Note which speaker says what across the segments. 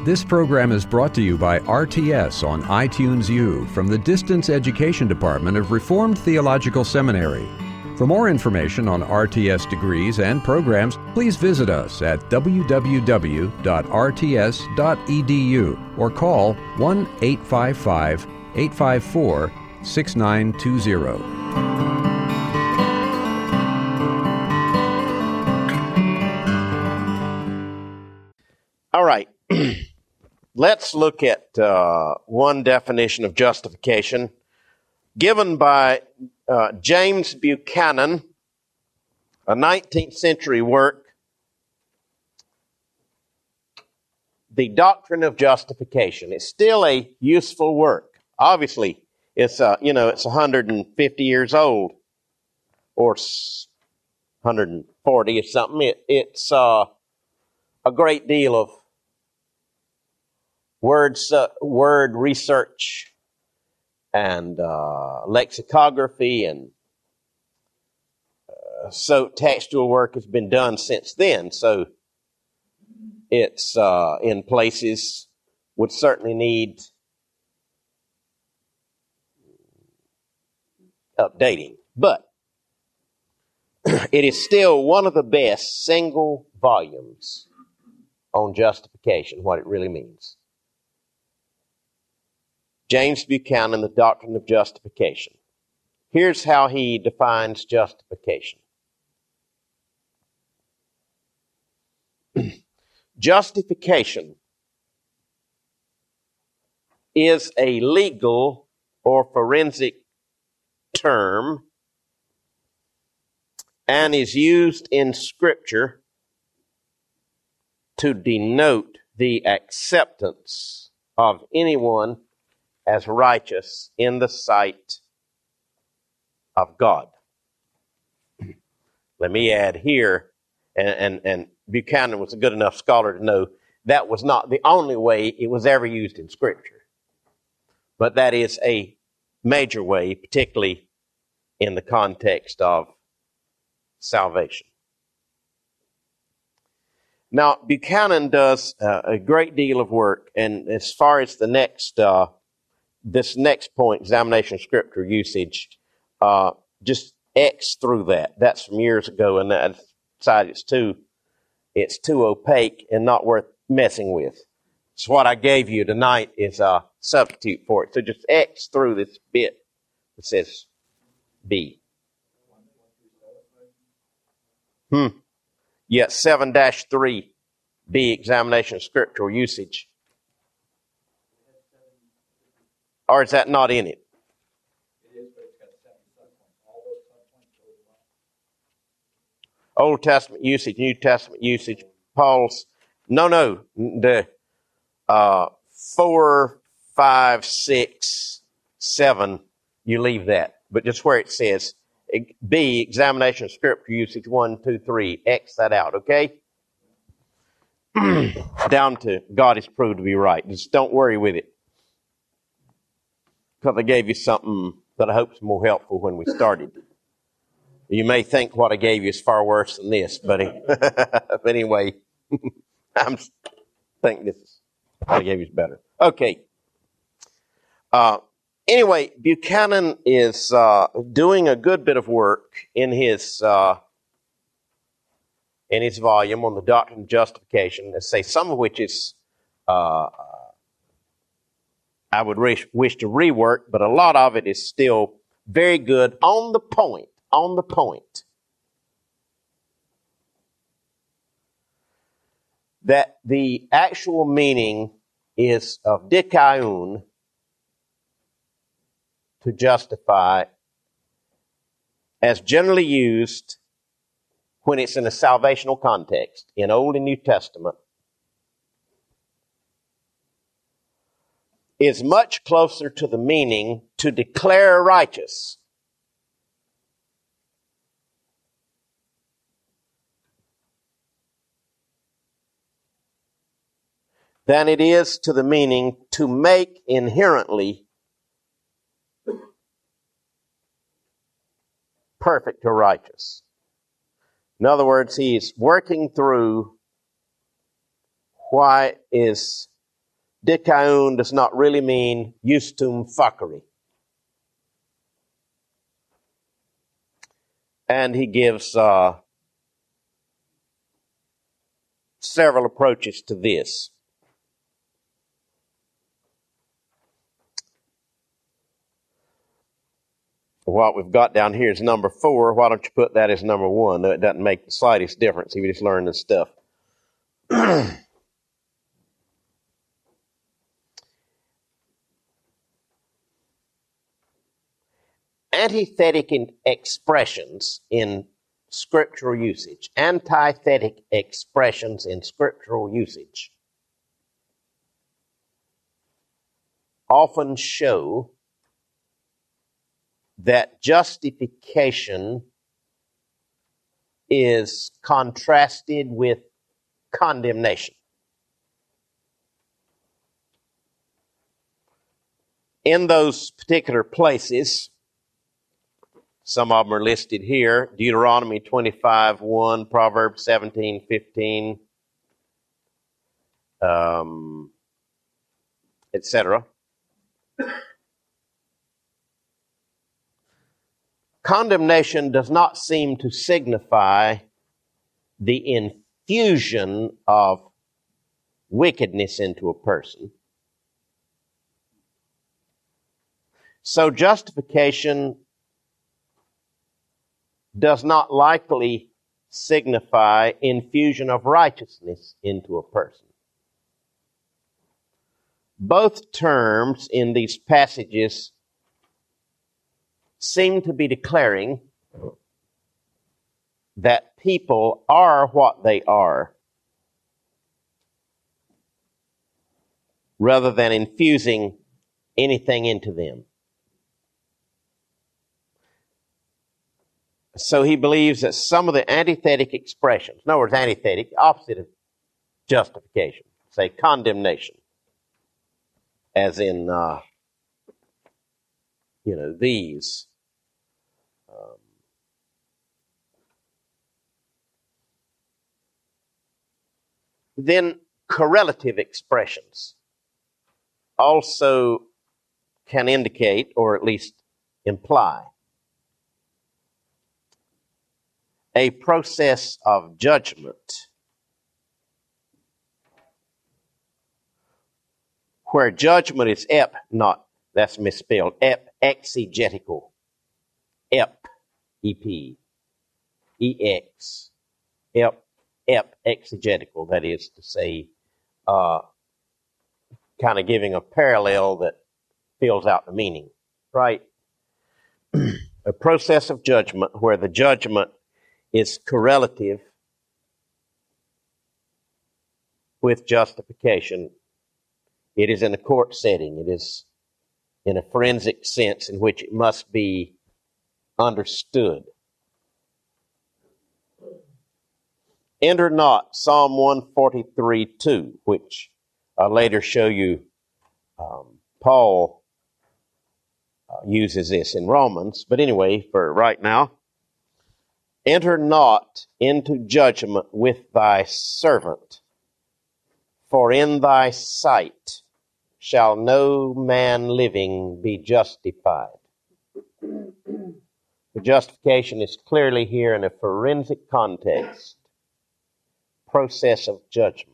Speaker 1: This program is brought to you by RTS on iTunes U from the Distance Education Department of Reformed Theological Seminary. For more information on RTS degrees and programs, please visit us at www.rts.edu or call 1-855-854-6920.
Speaker 2: All right, let's look at one definition of justification given by James Buchanan, a 19th century work, The Doctrine of Justification. It's still a useful work. Obviously, it's 150 years old, or 140 or something. It's a great deal of word research and lexicography, and so textual work has been done since then. So it's in places would certainly need updating, but it is still one of the best single volumes on justification, what it really means. James Buchanan, The Doctrine of Justification. Here's how he defines justification. Justification is a legal or forensic term and is used in Scripture to denote the acceptance of anyone as righteous in the sight of God. Let me add here, and Buchanan was a good enough scholar to know that was not the only way it was ever used in Scripture. But that is a major way, particularly in the context of salvation. Now, Buchanan does a great deal of work, and as far as the next this next point, examination of Scripture usage, just X through that. That's from years ago, and I decided it's too opaque and not worth messing with. So what I gave you tonight is a substitute for it. So just X through this bit that says B. Yeah, 7-3, B, examination of scriptural usage. Or is that not in it?
Speaker 3: It is, but it's got 7 subpoints. All those subpoints go to one.
Speaker 2: Old Testament usage, New Testament usage, Paul's. No, the 4, 5, 6, 7, you leave that. But just where it says B, examination of scripture usage 1, 2, 3, X that out, okay? Down to God is proved to be right. Just don't worry with it. Because I gave you something that I hope is more helpful when we started. You may think what I gave you is far worse than this, buddy. But anyway, I think this is what I gave you is better. Okay. Anyway, Buchanan is doing a good bit of work in his volume on the Doctrine of Justification. Let's say some of which is I would wish to rework, but a lot of it is still very good on the point. That the actual meaning is of dikaion, to justify, as generally used when it's in a salvational context, in Old and New Testament, is much closer to the meaning to declare righteous than it is to the meaning to make inherently perfect or righteous. In other words, he's working through why is Dikaun does not really mean justum facere. And he gives several approaches to this. What we've got down here is number 4. Why don't you put that as number 1? No, it doesn't make the slightest difference if you just learn this stuff. Antithetic expressions in scriptural usage. Antithetic expressions in scriptural usage often show that justification is contrasted with condemnation. In those particular places, some of them are listed here: Deuteronomy 25:1, Proverbs 17:15, etc. Condemnation does not seem to signify the infusion of wickedness into a person. So justification does not likely signify infusion of righteousness into a person. Both terms in these passages seem to be declaring that people are what they are, rather than infusing anything into them. So he believes that some of the antithetic expressions, in other words, antithetic, opposite of justification, say condemnation, as in, these. Then correlative expressions also can indicate, or at least imply, a process of judgment where judgment is that's misspelled, exegetical, E-P, E-X, exegetical, that is to say, kind of giving a parallel that fills out the meaning, right? A process of judgment where the judgment is correlative with justification. It is in a court setting. It is in a forensic sense in which it must be understood. Enter not Psalm 143:2, which I'll later show you Paul uses this in Romans. But anyway, for right now, enter not into judgment with thy servant, for in thy sight shall no man living be justified. The justification is clearly here in a forensic context, process of judgment.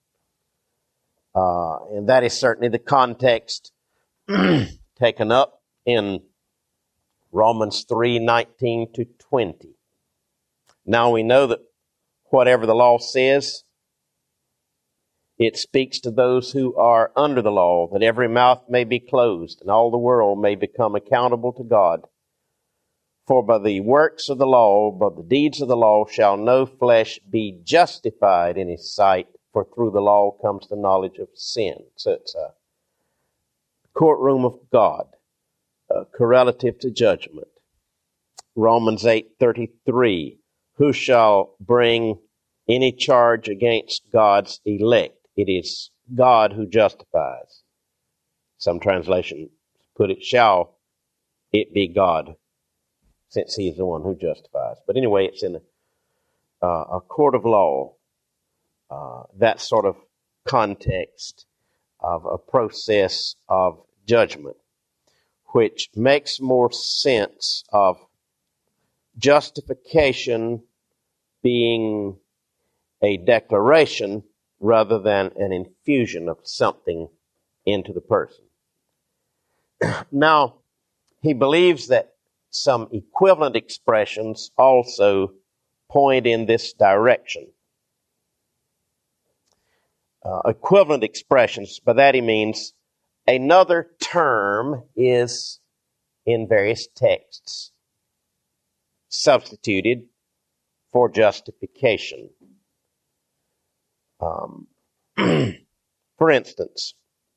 Speaker 2: And that is certainly the context taken up in Romans 3:19-20. Now we know that whatever the law says, it speaks to those who are under the law, that every mouth may be closed and all the world may become accountable to God. For by the works of the law, by the deeds of the law, shall no flesh be justified in his sight, for through the law comes the knowledge of sin. So it's a courtroom of God, correlative to judgment. Romans 8:33, who shall bring any charge against God's elect? It is God who justifies. Some translations put it, shall it be God, since he is the one who justifies. But anyway, it's in a court of law, that sort of context. of a process of judgment, which makes more sense of justification being a declaration rather than an infusion of something into the person. Now, he believes that some equivalent expressions also point in this direction. Equivalent expressions, by that he means another term is in various texts substituted for justification. For instance,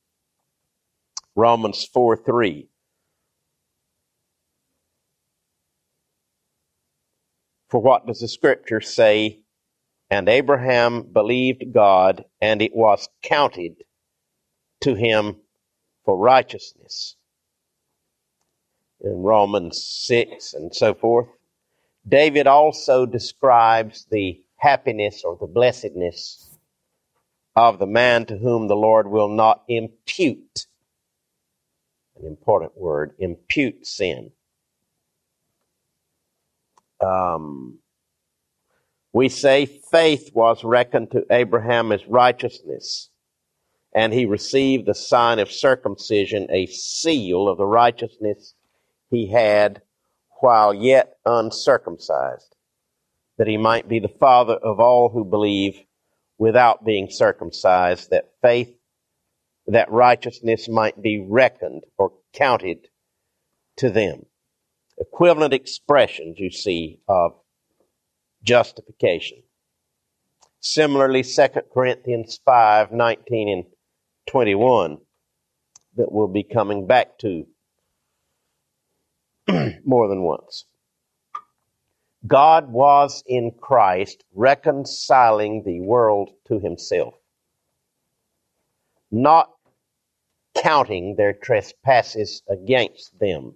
Speaker 2: Romans 4:3. For what does the scripture say? And Abraham believed God, and it was counted to him for righteousness. In Romans 6 and so forth. David also describes the happiness or the blessedness of the man to whom the Lord will not impute, an important word, impute sin. We say faith was reckoned to Abraham as righteousness, and he received the sign of circumcision, a seal of the righteousness he had while yet uncircumcised, that he might be the father of all who believe without being circumcised, that faith, that righteousness might be reckoned or counted to them. Equivalent expressions, you see, of justification. Similarly, 2 Corinthians 5:19 and 21, that we'll be coming back to more than once. God was in Christ reconciling the world to himself, not counting their trespasses against them.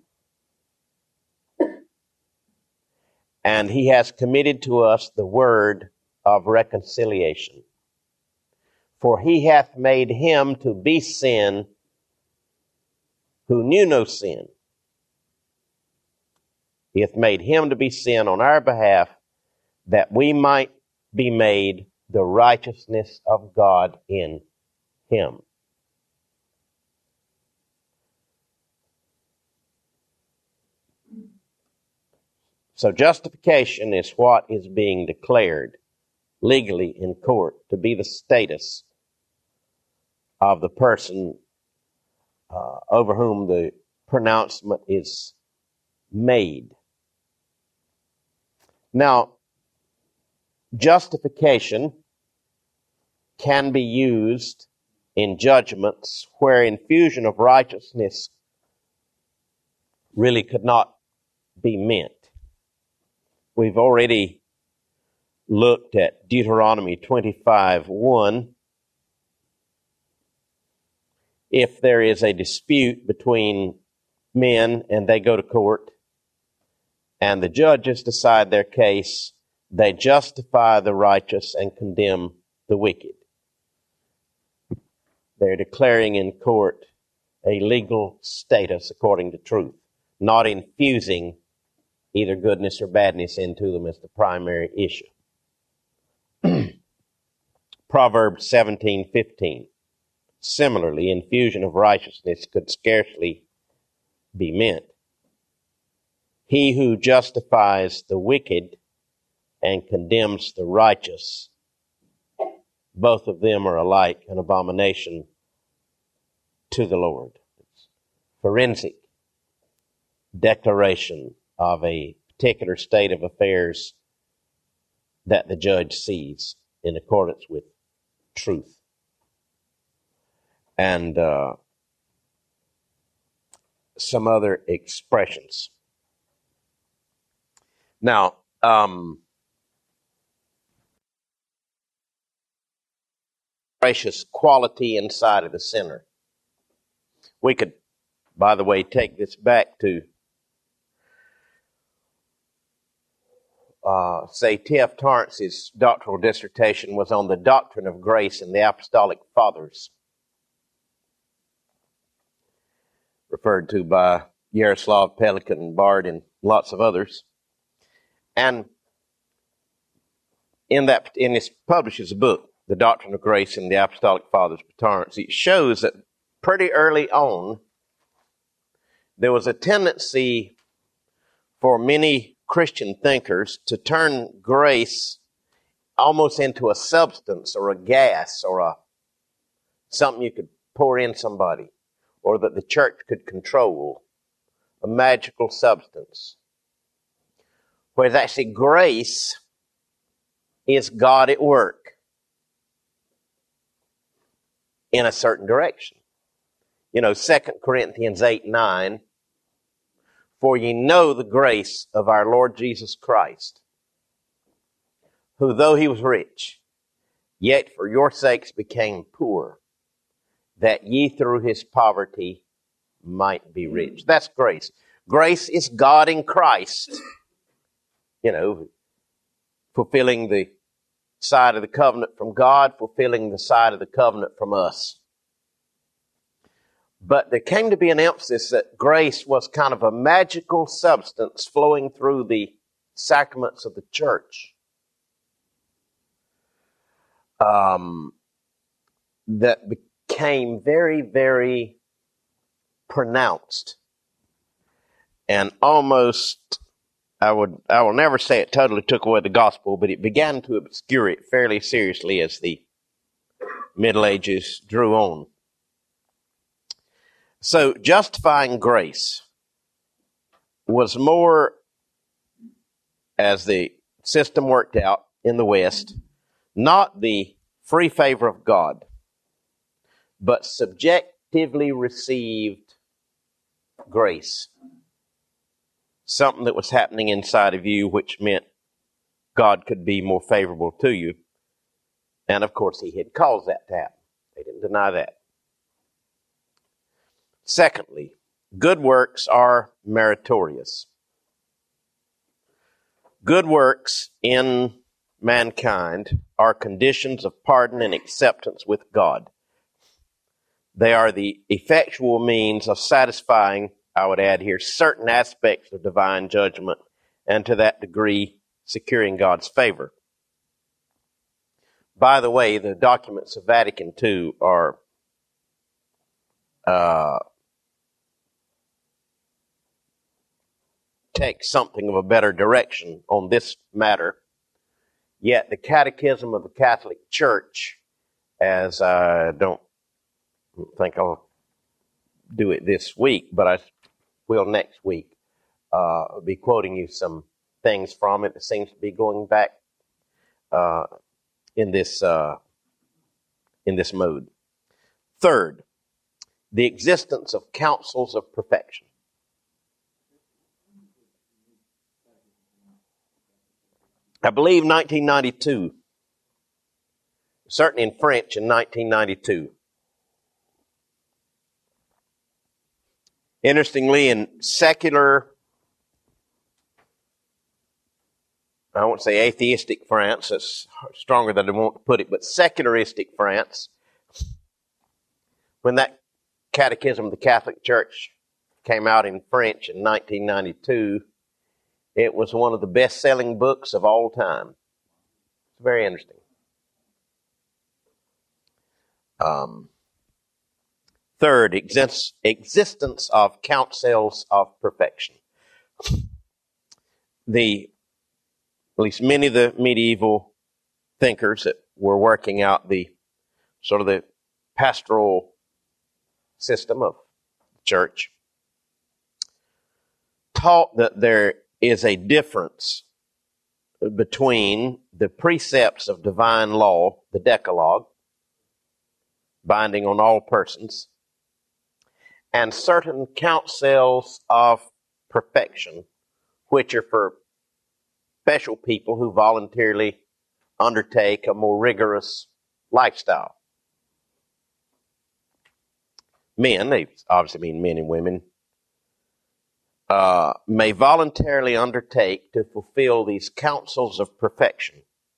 Speaker 2: And he has committed to us the word of reconciliation. For he hath made him to be sin who knew no sin. He hath made him to be sin on our behalf, that we might be made the righteousness of God in him. So justification is what is being declared legally in court to be the status of the person over whom the pronouncement is made. Now, justification can be used in judgments where infusion of righteousness really could not be meant. We've already looked at Deuteronomy 25:1. If there is a dispute between men and they go to court and the judges decide their case, they justify the righteous and condemn the wicked. They're declaring in court a legal status according to truth, not infusing either goodness or badness into them as the primary issue. Proverbs 17:15. Similarly, infusion of righteousness could scarcely be meant. He who justifies the wicked and condemns the righteous, both of them are alike an abomination to the Lord. It's forensic declaration of a particular state of affairs that the judge sees in accordance with truth. And some other expressions. Now, gracious quality inside of the sinner. We could, by the way, take this back to say T.F. Torrance's doctoral dissertation was on the doctrine of grace in the Apostolic Fathers. referred to by Yaroslav Pelikan, Bard, and lots of others. And in this publishes a book, The Doctrine of Grace and the Apostolic Fathers' Paternity. It shows that pretty early on, there was a tendency for many Christian thinkers to turn grace almost into a substance or a gas or something you could pour in somebody, or that the church could control, a magical substance. Whereas actually grace is God at work in a certain direction. 2 Corinthians 8:9, for ye know the grace of our Lord Jesus Christ, who though he was rich, yet for your sakes became poor, that ye through his poverty might be rich. That's grace. Grace is God in Christ, fulfilling the side of the covenant from God, fulfilling the side of the covenant from us. But there came to be an emphasis that grace was kind of a magical substance flowing through the sacraments of the church. That became very, very pronounced. And almost, I will never say it totally took away the gospel, but it began to obscure it fairly seriously as the Middle Ages drew on. So justifying grace was more, as the system worked out in the West, not the free favor of God, but subjectively received grace. Something that was happening inside of you, which meant God could be more favorable to you. And of course, he had caused that to happen. They didn't deny that. Secondly, good works are meritorious. Good works in mankind are conditions of pardon and acceptance with God. They are the effectual means of satisfying, I would add here, certain aspects of divine judgment, and to that degree, securing God's favor. By the way, the documents of Vatican II are take something of a better direction on this matter. Yet the Catechism of the Catholic Church, as I don't think I'll do it this week, but I will next week, be quoting you some things from it that seems to be going back in this mode. Third, the existence of counsels of perfection. I believe 1992, certainly in French in 1992. Interestingly, in secular, I won't say atheistic France, that's stronger than I want to put it, but secularistic France, when that Catechism of the Catholic Church came out in French in 1992, it was one of the best-selling books of all time. It's very interesting. Third, existence of counsels of perfection. At least many of the medieval thinkers that were working out the pastoral system of the church taught that there is a difference between the precepts of divine law, the Decalogue, binding on all persons, and certain counsels of perfection, which are for special people who voluntarily undertake a more rigorous lifestyle. Men, they obviously mean men and women, may voluntarily undertake to fulfill these counsels of perfection.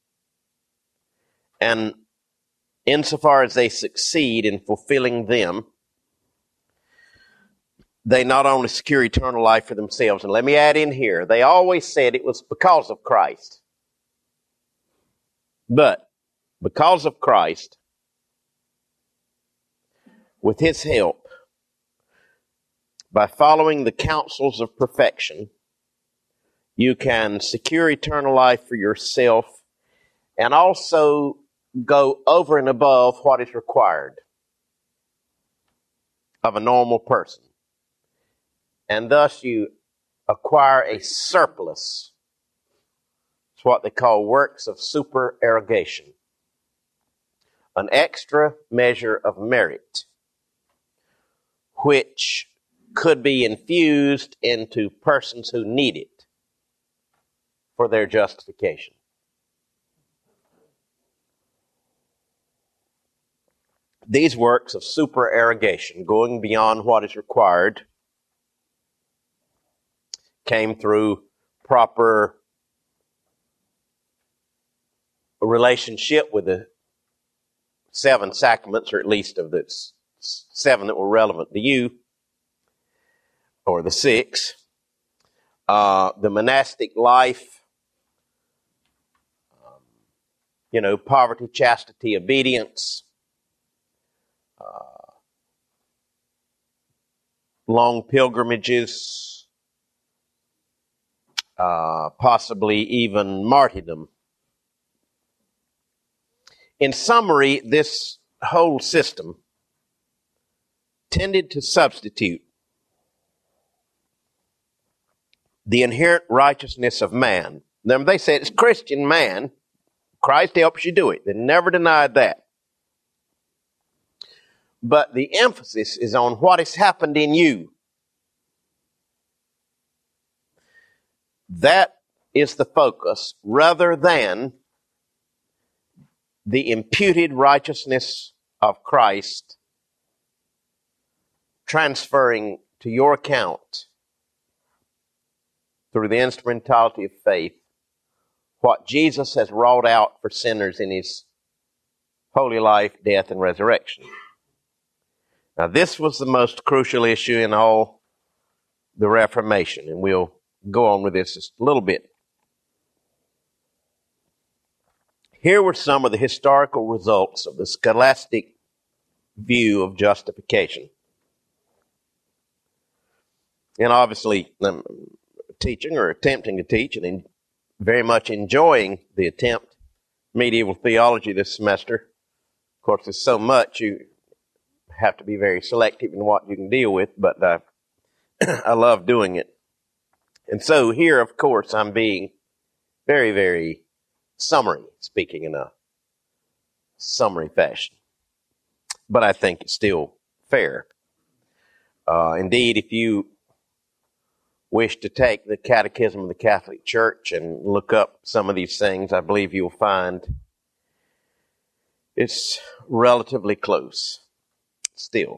Speaker 2: And insofar as they succeed in fulfilling them, they not only secure eternal life for themselves, and let me add in here, they always said it was because of Christ. But because of Christ, with his help, by following the counsels of perfection, you can secure eternal life for yourself and also go over and above what is required of a normal person. And thus you acquire a surplus. It's what they call works of supererogation. An extra measure of merit, which could be infused into persons who need it for their justification. These works of supererogation, going beyond what is required, came through proper relationship with the 7 sacraments, or at least of the 7 that were relevant to you, or the 6. The monastic life, poverty, chastity, obedience, long pilgrimages, possibly even martyrdom. In summary, this whole system tended to substitute the inherent righteousness of man. Then they said it's Christian man. Christ helps you do it. They never denied that. But the emphasis is on what has happened in you. That is the focus, rather than the imputed righteousness of Christ transferring to your account through the instrumentality of faith what Jesus has wrought out for sinners in his holy life, death, and resurrection. Now, this was the most crucial issue in all the Reformation, and we'll go on with this just a little bit. Here were some of the historical results of the scholastic view of justification. And obviously, I'm teaching or attempting to teach and very much enjoying the attempt, medieval theology this semester. Of course, there's so much you have to be very selective in what you can deal with, but I love doing it. And so here, of course, I'm being very, very summary, speaking in a summary fashion. But I think it's still fair. Indeed, if you wish to take the Catechism of the Catholic Church and look up some of these things, I believe you'll find it's relatively close still.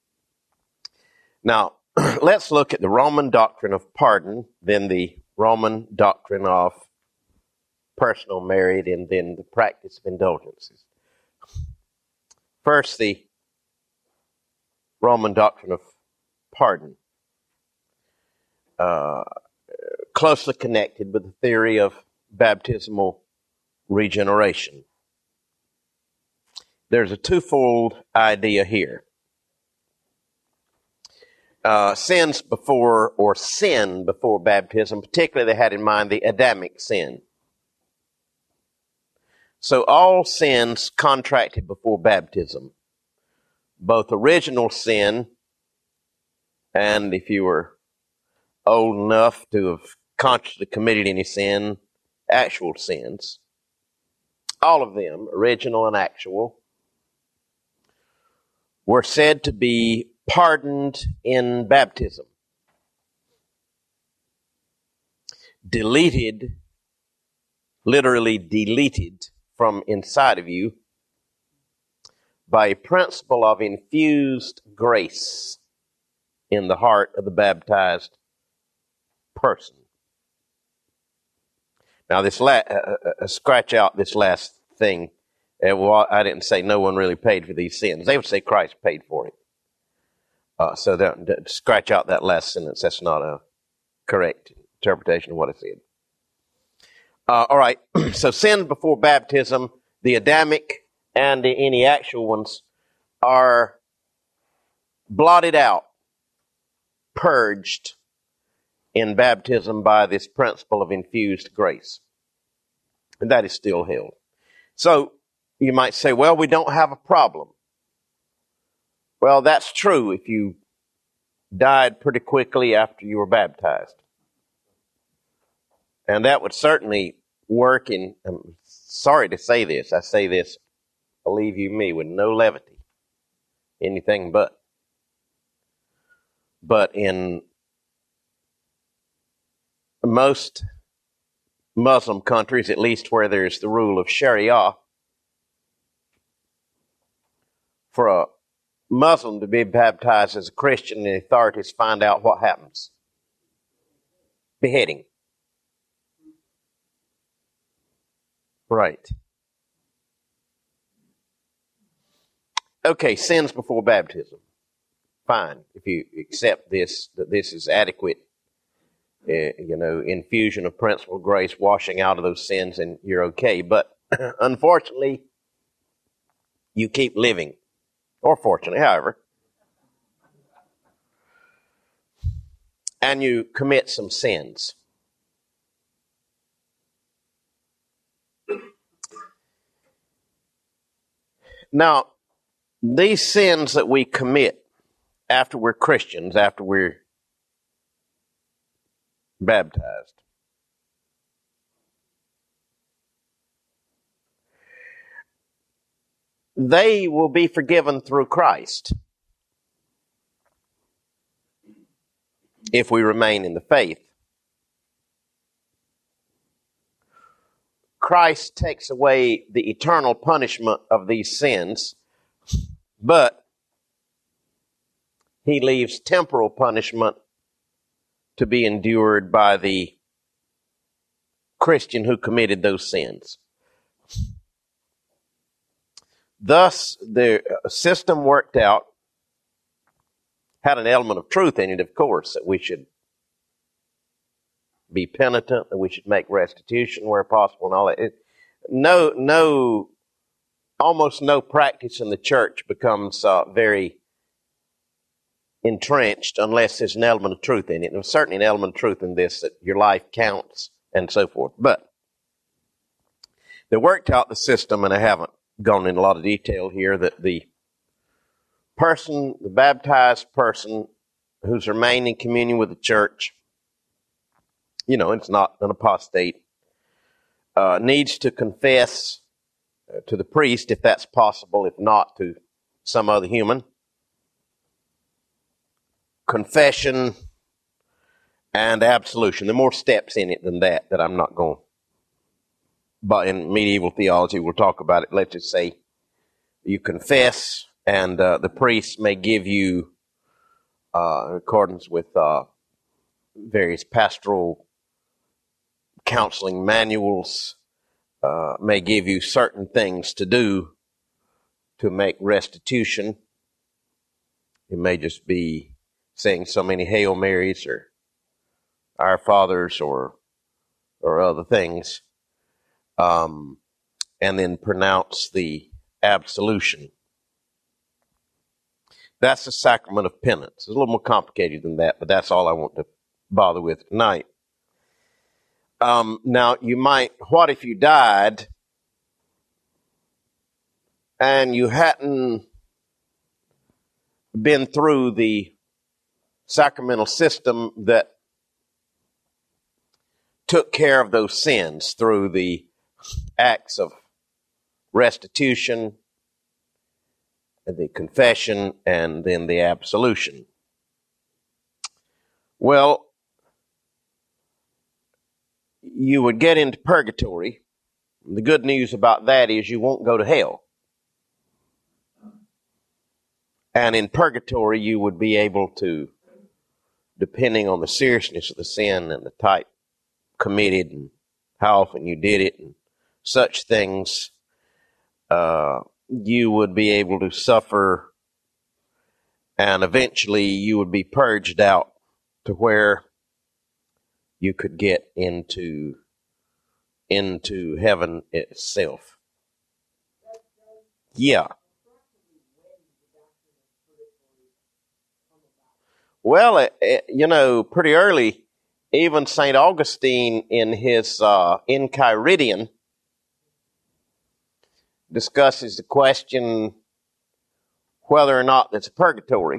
Speaker 2: Now, let's look at the Roman doctrine of pardon, then the Roman doctrine of personal merit, and then the practice of indulgences. First, the Roman doctrine of pardon, closely connected with the theory of baptismal regeneration. There's a twofold idea here. Sin before baptism, particularly they had in mind the Adamic sin. So all sins contracted before baptism, both original sin, and if you were old enough to have consciously committed any sin, actual sins, all of them, original and actual, were said to be pardoned in baptism. Deleted, literally deleted from inside of you by a principle of infused grace in the heart of the baptized person. Now, this scratch out this last thing. Well, I didn't say no one really paid for these sins. They would say Christ paid for it. So scratch out that last sentence. That's not a correct interpretation of what it said. All right. So sin before baptism, the Adamic and any actual ones, are blotted out, purged in baptism by this principle of infused grace. And that is still held. So you might say, well, we don't have a problem. Well, that's true if you died pretty quickly after you were baptized. And that would certainly work in, I'm sorry to say this, I say this, believe you me, with no levity, anything but. But in most Muslim countries, at least where there's the rule of Sharia, for a Muslim to be baptized as a Christian, the authorities find out what happens. Beheading. Right. Okay, sins before baptism. Fine, if you accept this, that this is adequate, infusion of principle grace, washing out of those sins, and you're okay. But unfortunately, you keep living. Or fortunately, however. And you commit some sins. Now, these sins that we commit after we're Christians, after we're baptized, they will be forgiven through Christ if we remain in the faith. Christ takes away the eternal punishment of these sins, but he leaves temporal punishment to be endured by the Christian who committed those sins. Thus, the system worked out had an element of truth in it, of course, that we should be penitent, that we should make restitution where possible, and all that. Almost no practice in the church becomes very entrenched unless there's an element of truth in it. And there's certainly an element of truth in this, that your life counts and so forth. But they worked out the system, and I haven't gone in a lot of detail here, that the baptized person who's remained in communion with the church, it's not an apostate, needs to confess to the priest if that's possible, if not to some other human. Confession and absolution. There are more steps in it than that I'm not going. But in medieval theology, we'll talk about it. Let's just say you confess, and the priest may give you, in accordance with various pastoral counseling manuals, may give you certain things to do to make restitution. It may just be saying so many Hail Marys or Our Fathers or other things, and then pronounce the absolution. That's the sacrament of penance. It's a little more complicated than that, but that's all I want to bother with tonight. Now, what if you died and you hadn't been through the sacramental system that took care of those sins through the acts of restitution, the confession, and then the absolution? Well, you would get into purgatory. The good news about that is you won't go to hell. And in purgatory, you would be able to, depending on the seriousness of the sin and the type committed and how often you did it and such things, you would be able to suffer And eventually you would be purged out to where you could get into heaven itself. Yeah. Well, pretty early, even St. Augustine in his Enchiridion discusses the question whether or not there's a purgatory.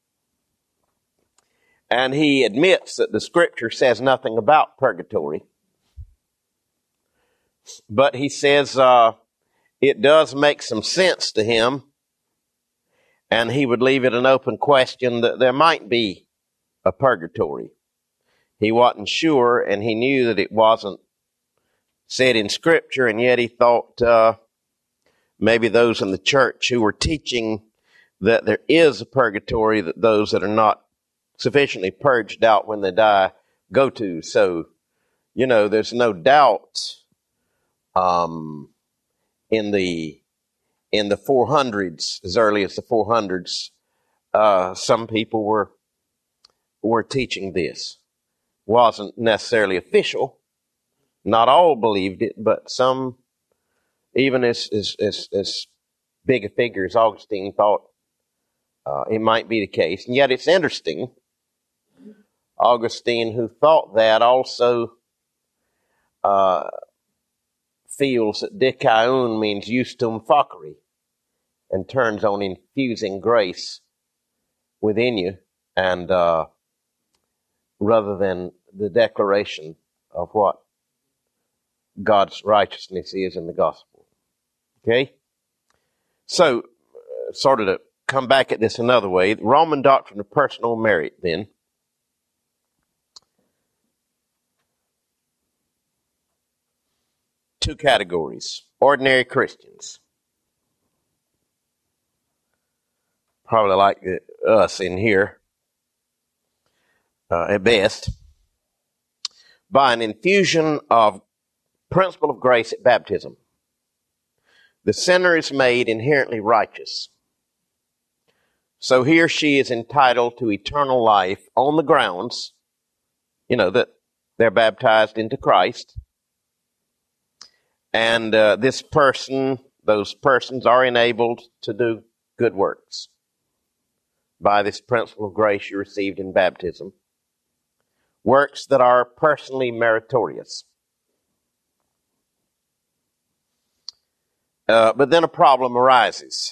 Speaker 2: And he admits that the scripture says nothing about purgatory. But he says it does make some sense to him, and he would leave it an open question that there might be a purgatory. He wasn't sure, and he knew that it wasn't said in Scripture, and yet he thought maybe those in the church who were teaching that there is a purgatory that those that are not sufficiently purged out when they die go to. So, there's no doubt in the 400s, as early as the 400s, some people were teaching this. Wasn't necessarily official. Not all believed it, but some, even as big a figure as Augustine, thought it might be the case. And yet it's interesting. Augustine, who thought that, also feels that dikaion means justum facere, and turns on infusing grace within you, and rather than the declaration of what God's righteousness is in the gospel. Okay? So, sort of to come back at this another way, the Roman doctrine of personal merit, then. Two categories. Ordinary Christians. Probably like us in here, at best. By an infusion of principle of grace at baptism, the sinner is made inherently righteous. So he or she is entitled to eternal life on the grounds, that they're baptized into Christ. And those persons are enabled to do good works by this principle of grace you received in baptism. Works that are personally meritorious. But then a problem arises.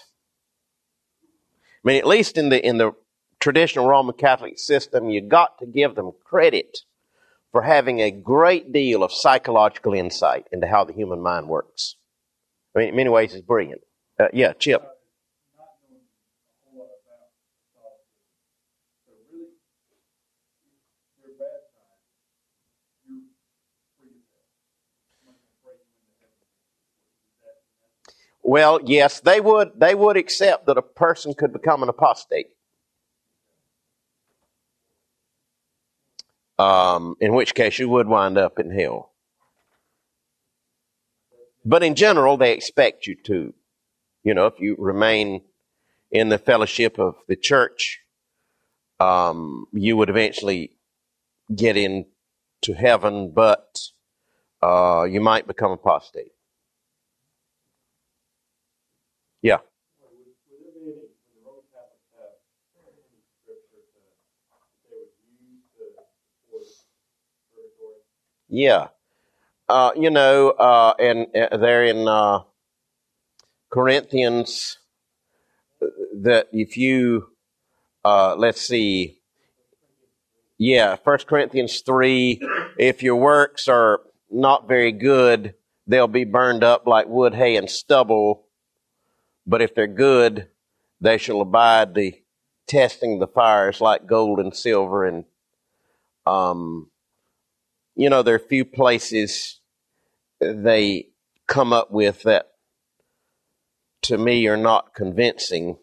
Speaker 2: I mean, at least in the traditional Roman Catholic system, you got to give them credit for having a great deal of psychological insight into how the human mind works. I mean, in many ways, it's brilliant. Yeah, Chip.
Speaker 3: Not knowing a whole lot about Catholicism. So really, you're baptized, you're free of that. Someone can pray you into heaven. Is that
Speaker 2: Well, yes, they would accept that a person could become an apostate. In which case you would wind up in hell. But in general, they expect you to. If you remain in the fellowship of the church, you would eventually get into heaven, but you might become apostate. Yeah.
Speaker 3: Would there be any, when the Roman Catholics have any scripture that they would use to support purgatory?
Speaker 2: Yeah. And there in Corinthians, that if you, let's see, 1 Corinthians 3, if your works are not very good, they'll be burned up like wood, hay, and stubble. But if they're good, they shall abide the testing of the fires like gold and silver. And, there are a few places they come up with that, to me, are not convincing.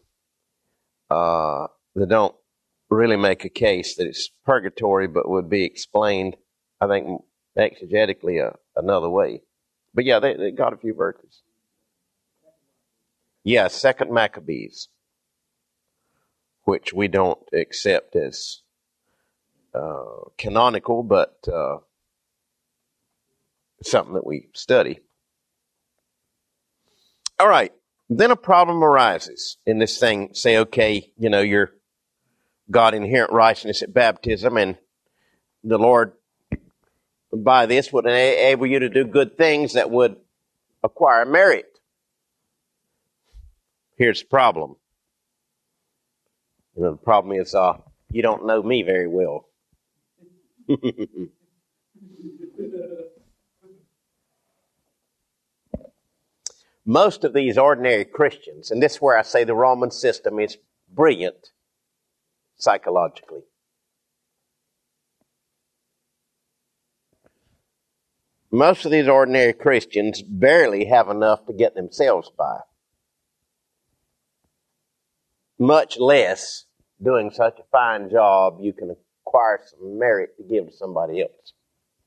Speaker 2: They don't really make a case that it's purgatory, but would be explained, I think, exegetically another way. But yeah, they got a few verses. Yeah, 2 Maccabees. which we don't accept as canonical, but something that we study. All right. Then a problem arises in this thing. Say, okay, you're got inherent righteousness at baptism, and the Lord, by this, would enable you to do good things that would acquire merit. Here's the problem. The problem is you don't know me very well. Most of these ordinary Christians, and this is where I say the Roman system is brilliant psychologically. Most of these ordinary Christians barely have enough to get themselves by, much less doing such a fine job you can acquire some merit to give to somebody else.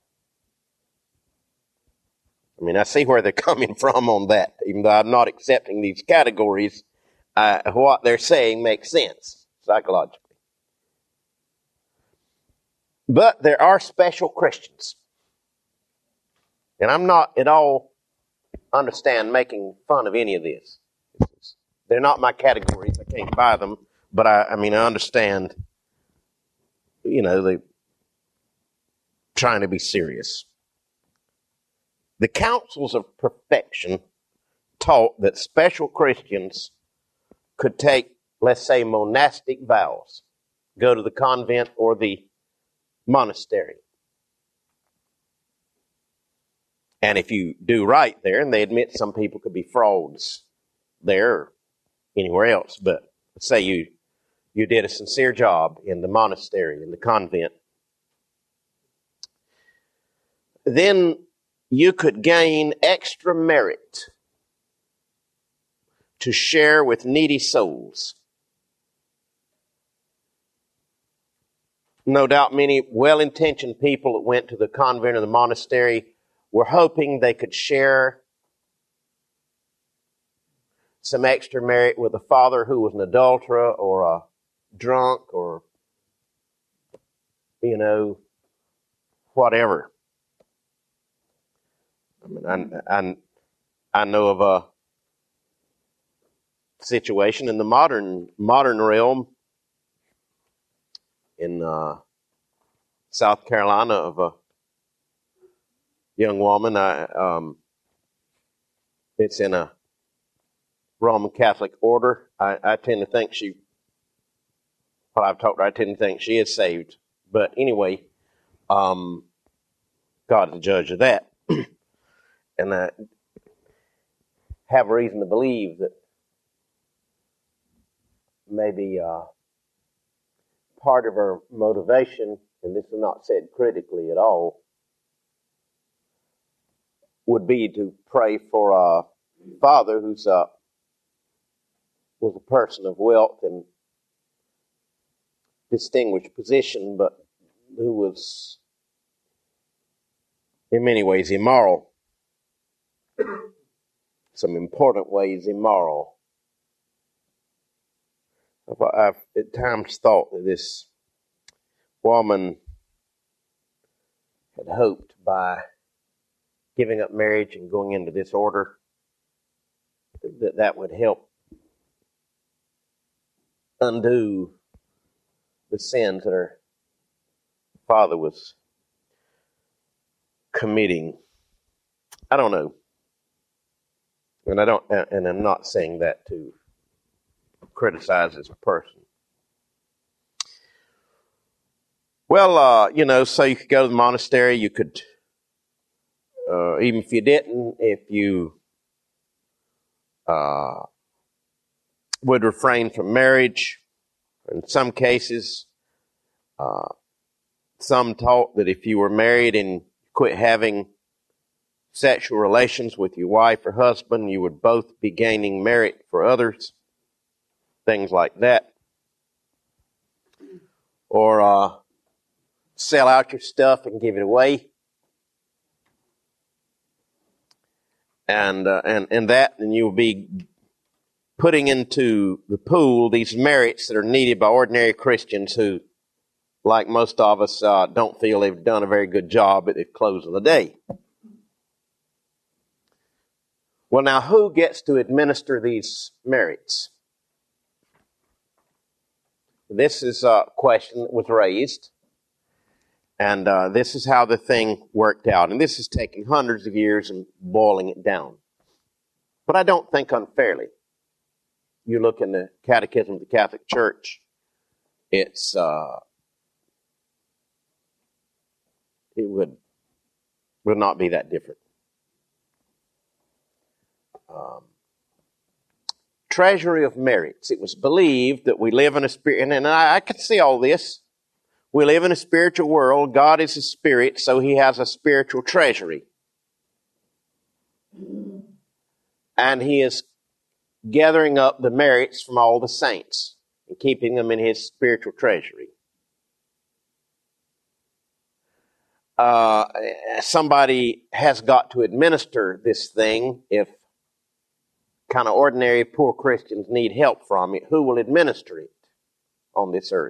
Speaker 2: I mean, I see where they're coming from on that. Even though I'm not accepting these categories, what they're saying makes sense psychologically. But there are special Christians. And I'm not at all understand making fun of any of this. They're not my categories. I can't buy them. But I understand, they're trying to be serious. The councils of perfection taught that special Christians could take, let's say, monastic vows, go to the convent or the monastery. And if you do right there, and they admit some people could be frauds there or anywhere else, but let's say you did a sincere job in the monastery, in the convent, then you could gain extra merit to share with needy souls. No doubt many well-intentioned people that went to the convent or the monastery were hoping they could share some extra merit with a father who was an adulterer or a drunk or, whatever. I know of a situation in the modern realm in South Carolina of a young woman. It's in a Roman Catholic order. I tend to think I've talked to her, I tend to think she is saved. But anyway, God's the judge of that. And I have reason to believe that maybe part of her motivation, and this is not said critically at all, would be to pray for a father who's was a person of wealth and distinguished position, but who was in many ways immoral. Some important ways immoral. I've at times thought that this woman had hoped by giving up marriage and going into this order that would help undo the sins that her father was committing. I don't know. And I'm not saying that to criticize as a person. Well, so you could go to the monastery. You could, even if you didn't, if you would refrain from marriage. In some cases, some taught that if you were married and quit having sexual relations with your wife or husband, you would both be gaining merit for others. Things like that. Or sell out your stuff and give it away. And you'll be putting into the pool these merits that are needed by ordinary Christians who, like most of us, don't feel they've done a very good job at the close of the day. Well, now, who gets to administer these merits? This is a question that was raised, and this is how the thing worked out. And this has taken hundreds of years and boiling it down. But I don't think unfairly. You look in the Catechism of the Catholic Church, it would not be that different. Treasury of merits. It was believed that we live in a spirit, and I can see all this. We live in a spiritual world. God is a spirit, so he has a spiritual treasury. And he is gathering up the merits from all the saints and keeping them in his spiritual treasury. Somebody has got to administer this thing. If kind of ordinary poor Christians need help from it, who will administer it on this earth?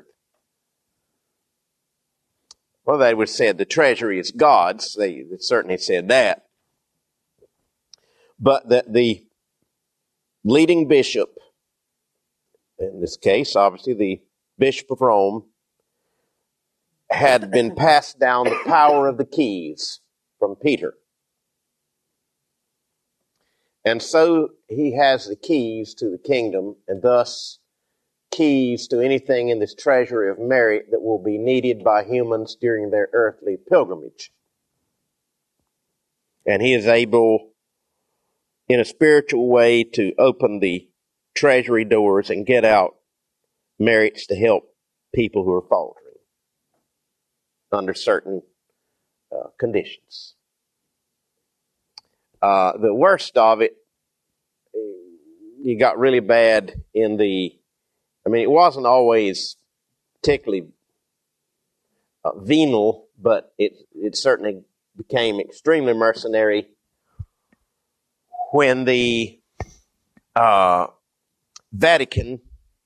Speaker 2: Well, they would have said the treasury is God's. They certainly said that. But the leading bishop, in this case, obviously the Bishop of Rome, had been passed down the power of the keys from Peter. And so he has the keys to the kingdom, and thus keys to anything in this treasury of merit that will be needed by humans during their earthly pilgrimage. And he is able, in a spiritual way, to open the treasury doors and get out merits to help people who are faltering under certain conditions. The worst of it, you got really bad in it wasn't always particularly venal, but it certainly became extremely mercenary when the Vatican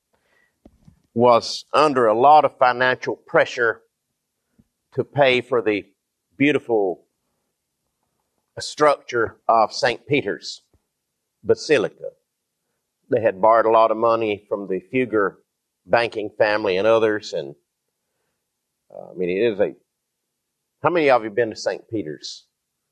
Speaker 2: was under a lot of financial pressure to pay for the beautiful structure of St. Peter's Basilica. They had borrowed a lot of money from the Fugger banking family and others, and it is a. How many of you have been to St. Peter's?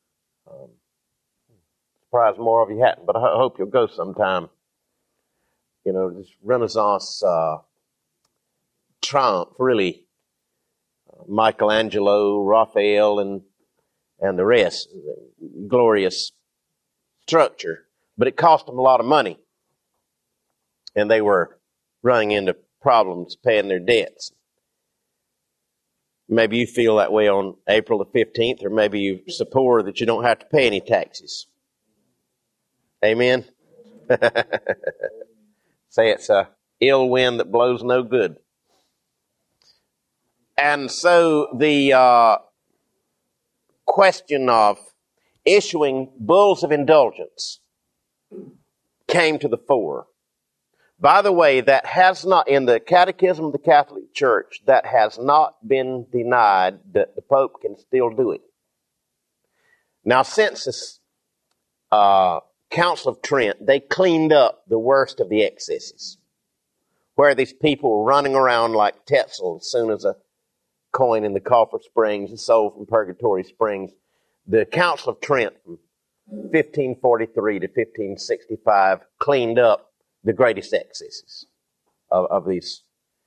Speaker 2: Surprised more of you hadn't, but I hope you'll go sometime. This Renaissance triumph, really. Michelangelo, Raphael, and the rest. Glorious structure. But it cost them a lot of money. And they were running into problems paying their debts. Maybe you feel that way on April the 15th, or maybe you're so poor that you don't have to pay any taxes. Amen? Say it's a ill wind that blows no good. And so the question of issuing bulls of indulgence came to the fore. By the way, that has not, in the Catechism of the Catholic Church, that has not been denied that the Pope can still do it. Now, since this Council of Trent, they cleaned up the worst of the excesses, where these people were running around like Tetzel as soon as a coin in the coffer springs and soul from Purgatory springs. The Council of Trent from 1543 to 1565 cleaned up the greatest excesses of these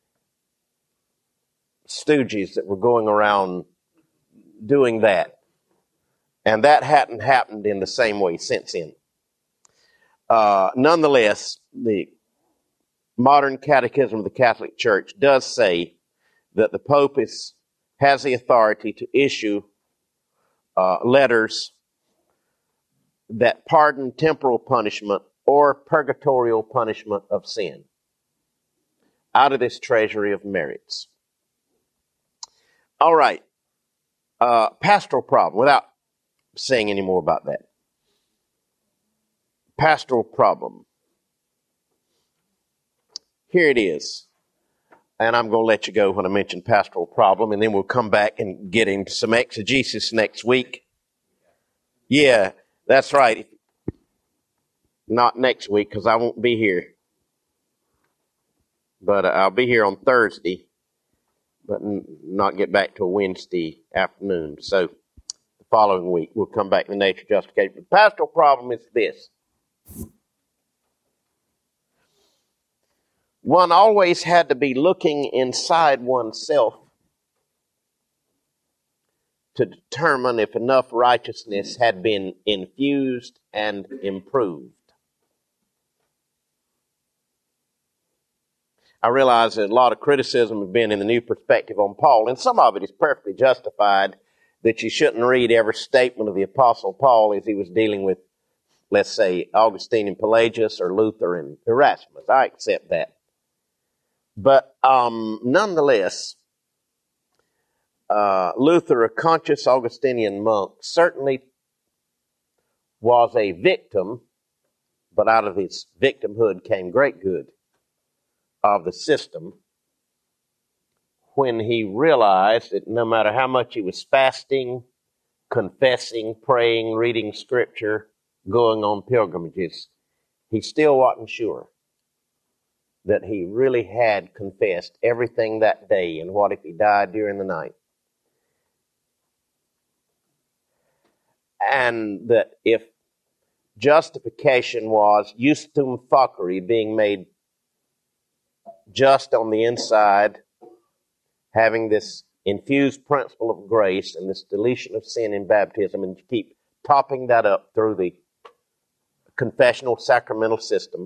Speaker 2: stooges that were going around doing that. And that hadn't happened in the same way since then. Nonetheless, the modern Catechism of the Catholic Church does say that the Pope has the authority to issue letters that pardon temporal punishment or purgatorial punishment of sin out of this treasury of merits. All right. Pastoral problem, without saying any more about that. Pastoral problem. here it is. And I'm going to let you go when I mention pastoral problem, and then we'll come back and get into some exegesis next week. Yeah, that's right. Not next week, because I won't be here. But I'll be here on Thursday, but not get back till Wednesday afternoon. So the following week, we'll come back to the nature of justification. But the pastoral problem is this. One always had to be looking inside oneself to determine if enough righteousness had been infused and improved. I realize that a lot of criticism has been in the New Perspective on Paul, and some of it is perfectly justified, that you shouldn't read every statement of the Apostle Paul as he was dealing with, let's say, Augustine and Pelagius or Luther and Erasmus. I accept that. But nonetheless, Luther, a conscious Augustinian monk, certainly was a victim, but out of his victimhood came great good of the system when he realized that no matter how much he was fasting, confessing, praying, reading scripture, going on pilgrimages, he still wasn't sure that he really had confessed everything that day, and what if he died during the night? And that if justification was justum facere, being made just on the inside, having this infused principle of grace and this deletion of sin in baptism, and you keep topping that up through the confessional sacramental system,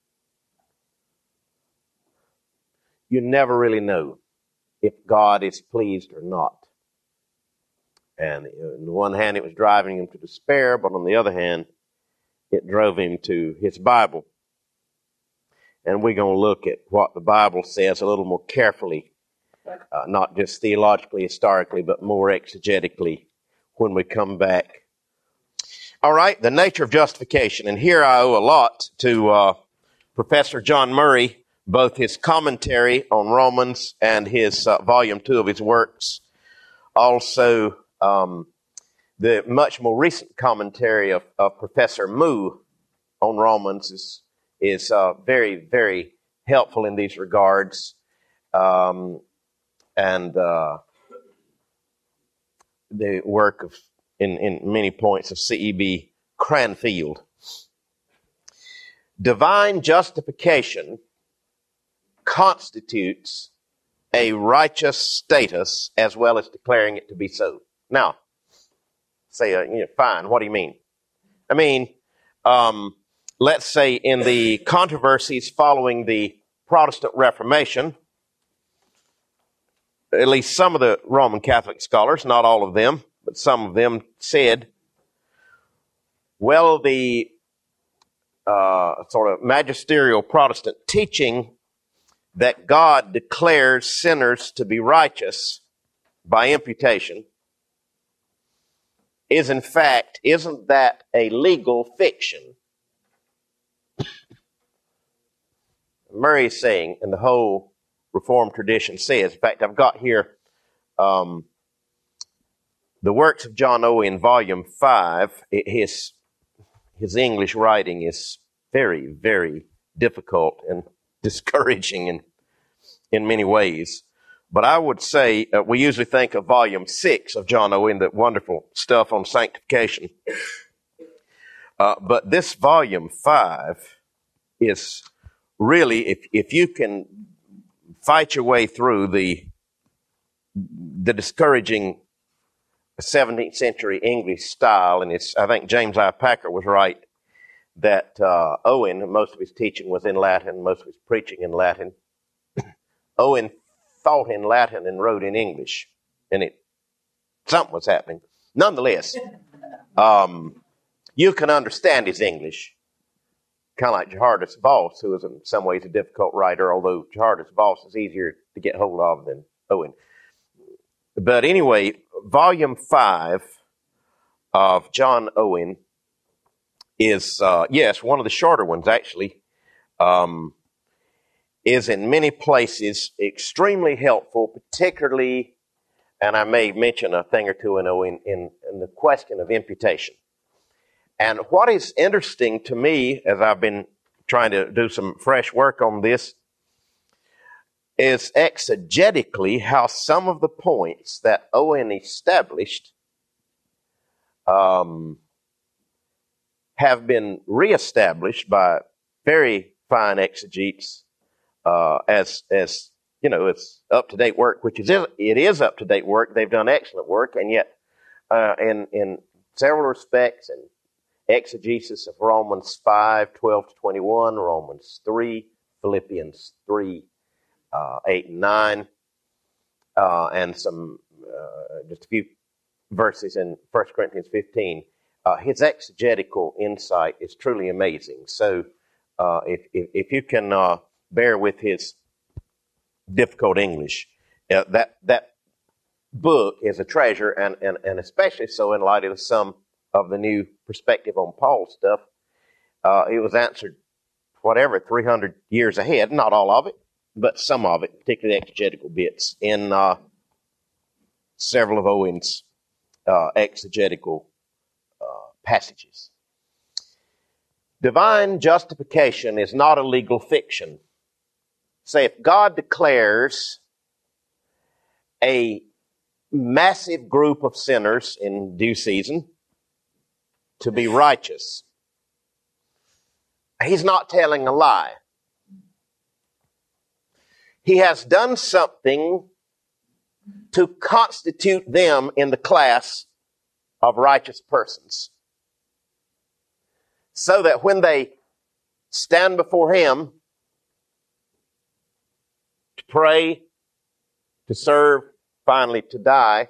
Speaker 2: you never really know if God is pleased or not. And on the one hand, it was driving him to despair, but on the other hand, it drove him to his Bible. And we're going to look at what the Bible says a little more carefully, not just theologically, historically, but more exegetically when we come back. All right, the nature of justification. And here I owe a lot to Professor John Murray, both his commentary on Romans and his volume 2 of his works. Also, the much more recent commentary of Professor Moo on Romans is very, very helpful in these regards. And the work of, in many points, of C.E.B. Cranfield. Divine justification constitutes a righteous status as well as declaring it to be so. Now, say, fine, what do you mean? I mean, let's say in the controversies following the Protestant Reformation, at least some of the Roman Catholic scholars, not all of them, but some of them said, well, the sort of magisterial Protestant teaching that God declares sinners to be righteous by imputation is in fact, isn't that a legal fiction? Murray is saying, and the whole Reformed tradition says, in fact, I've got here the works of John Owen, volume 5. His English writing is very, very difficult and discouraging in many ways. But I would say we usually think of volume 6 of John Owen, that wonderful stuff on sanctification. But this volume 5 is really, if you can fight your way through the discouraging 17th century English style, and I think James I. Packer was right that Owen, most of his teaching was in Latin, most of his preaching in Latin. Owen thought in Latin and wrote in English, and something was happening. Nonetheless, you can understand his English, kind of like Gerhardus Voss, who is in some ways a difficult writer, although Gerhardus Voss is easier to get hold of than Owen. But anyway, volume 5 of John Owen is, yes, one of the shorter ones, actually. is in many places extremely helpful, particularly, and I may mention a thing or two in the question of imputation. And what is interesting to me, as I've been trying to do some fresh work on this, is exegetically how some of the points that Owen established have been reestablished by very fine exegetes as you know, it's up-to-date work, which it is up-to-date work. They've done excellent work, and yet in several respects, and exegesis of Romans 5:12-21, Romans 3, Philippians 3, 8 and 9, and some just a few verses in 1 Corinthians 15. His exegetical insight is truly amazing. So if you can bear with his difficult English, that book is a treasure, and especially so in light of some of the new perspective on Paul's stuff. It was answered, 300 years ahead, not all of it, but some of it, particularly the exegetical bits, in several of Owen's exegetical passages. Divine justification is not a legal fiction. Say, if God declares a massive group of sinners in due season to be righteous, He's not telling a lie. He has done something to constitute them in the class of righteous persons, so that when they stand before Him to pray, to serve, finally to die,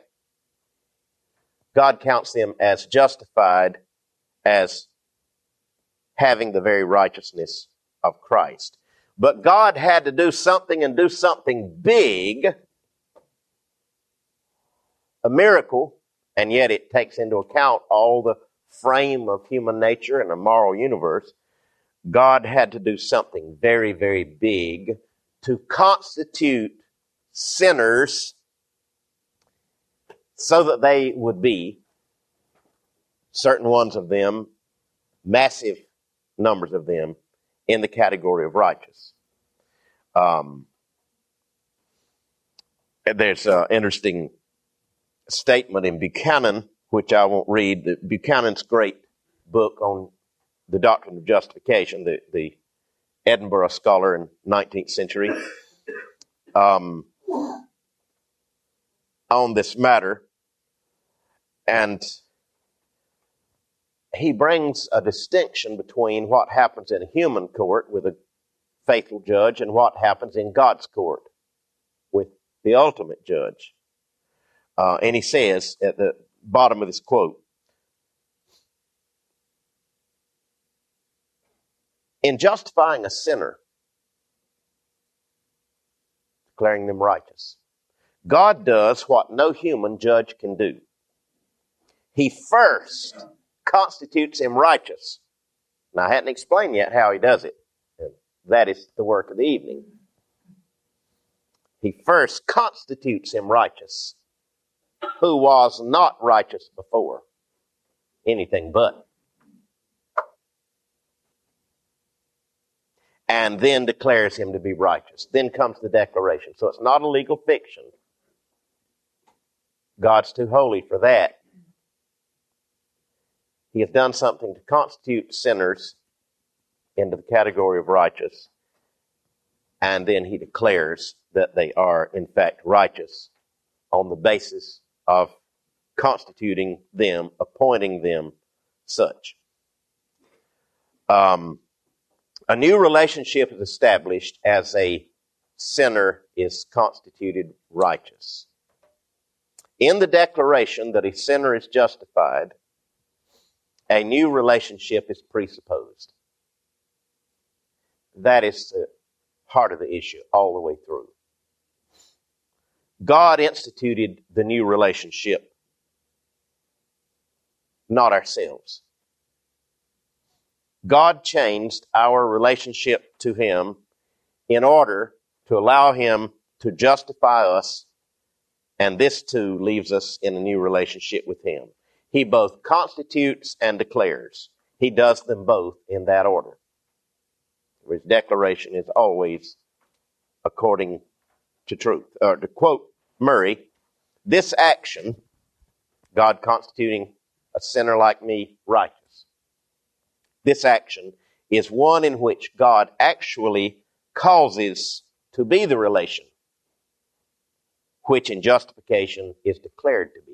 Speaker 2: God counts them as justified, as having the very righteousness of Christ. But God had to do something, and do something big, a miracle, and yet it takes into account all the frame of human nature and a moral universe. God had to do something very, very big to constitute sinners so that they would be, certain ones of them, massive numbers of them, in the category of righteous. There's an interesting statement in Buchanan, which I won't read. Buchanan's great book on the doctrine of justification, the Edinburgh scholar in 19th century, on this matter. And he brings a distinction between what happens in a human court with a faithful judge and what happens in God's court with the ultimate judge. And he says at the bottom of this quote, in justifying a sinner, declaring them righteous, God does what no human judge can do. He first constitutes him righteous. Now, I hadn't explained yet how he does it. That is the work of the evening. He first constitutes him righteous, who was not righteous before, anything but. And then declares him to be righteous. Then comes the declaration. So it's not a legal fiction. God's too holy for that. He has done something to constitute sinners into the category of righteous, and then he declares that they are, in fact, righteous on the basis of constituting them, appointing them such. A new relationship is established as a sinner is constituted righteous. In the declaration that a sinner is justified, a new relationship is presupposed. That is the heart of the issue all the way through. God instituted the new relationship, not ourselves. God changed our relationship to Him in order to allow him to justify us, and this too leaves us in a new relationship with him. He both constitutes and declares. He does them both in that order. His declaration is always according to truth. Or to quote Murray, this action, God constituting a sinner like me righteous, this action is one in which God actually causes to be the relation which in justification is declared to be.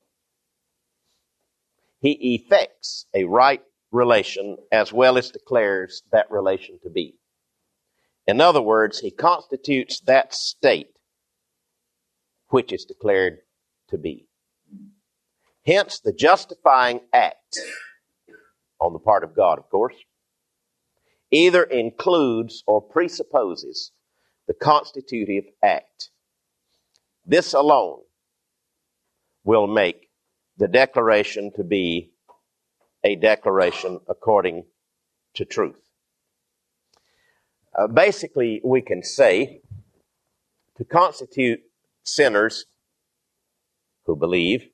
Speaker 2: He effects a right relation as well as declares that relation to be. In other words, he constitutes that state which is declared to be. Hence, the justifying act on the part of God, of course, either includes or presupposes the constitutive act. This alone will make the declaration to be a declaration according to truth. Basically, we can say to constitute sinners who believe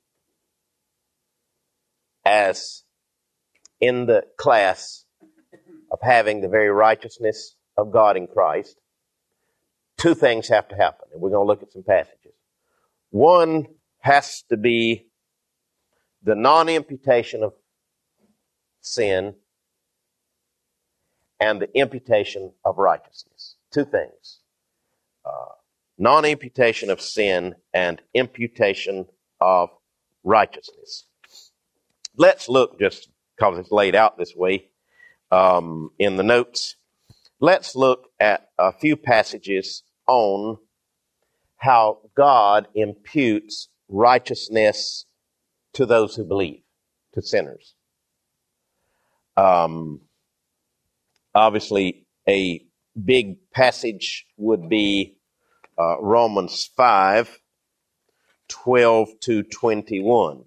Speaker 2: as in the class of having the very righteousness of God in Christ, two things have to happen, and we're going to look at some passages. One has to be the non-imputation of sin and the imputation of righteousness. Two things. Non-imputation of sin and imputation of righteousness. Let's look, just because it's laid out this way in the notes, let's look at a few passages on how God imputes righteousness to those who believe, to sinners. Obviously, a big passage would be Romans 5, 12 to 21.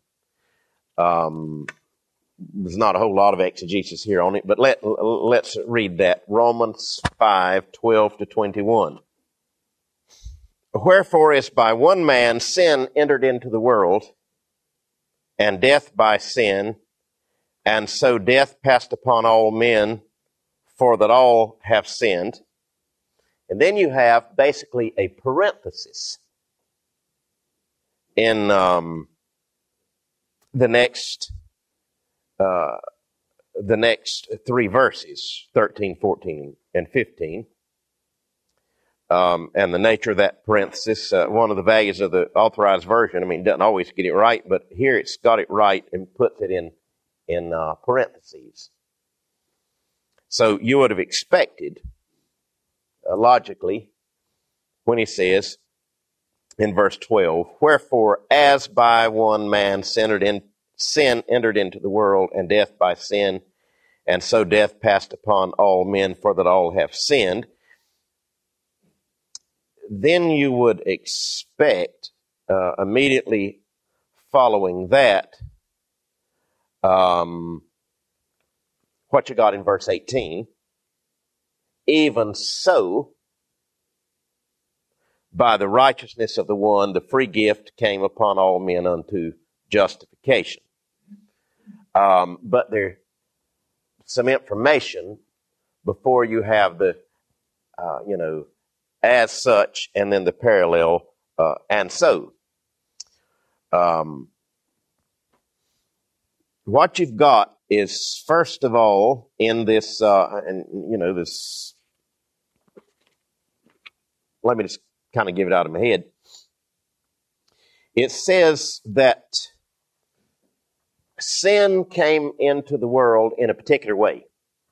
Speaker 2: There's not a whole lot of exegesis here on it, but let's read that. Romans 5, 12 to 21. Wherefore, as by one man sin entered into the world, and death by sin, and so death passed upon all men, for that all have sinned. And then you have basically a parenthesis in the next three verses, 13, 14, and 15. And the nature of that parenthesis, one of the values of the Authorized Version, it doesn't always get it right, but here it's got it right and puts it in parentheses. So you would have expected, logically, when he says in verse 12, wherefore as by one man sin entered into the world, and death by sin, and so death passed upon all men, for that all have sinned. Then you would expect immediately following that what you got in verse 18. Even so, by the righteousness of the one, the free gift came upon all men unto justification. But there's some information before you have the, as such, and then the parallel, and so. What you've got is, first of all, in this, this, let me just kind of give it out of my head. It says that sin came into the world in a particular way.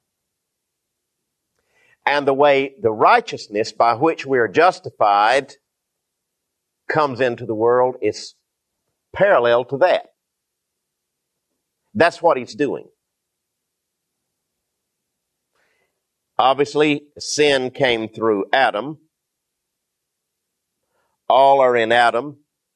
Speaker 2: And the way the righteousness by which we are justified comes into the world is parallel to that. That's what he's doing. Obviously, sin came through Adam. All are in Adam.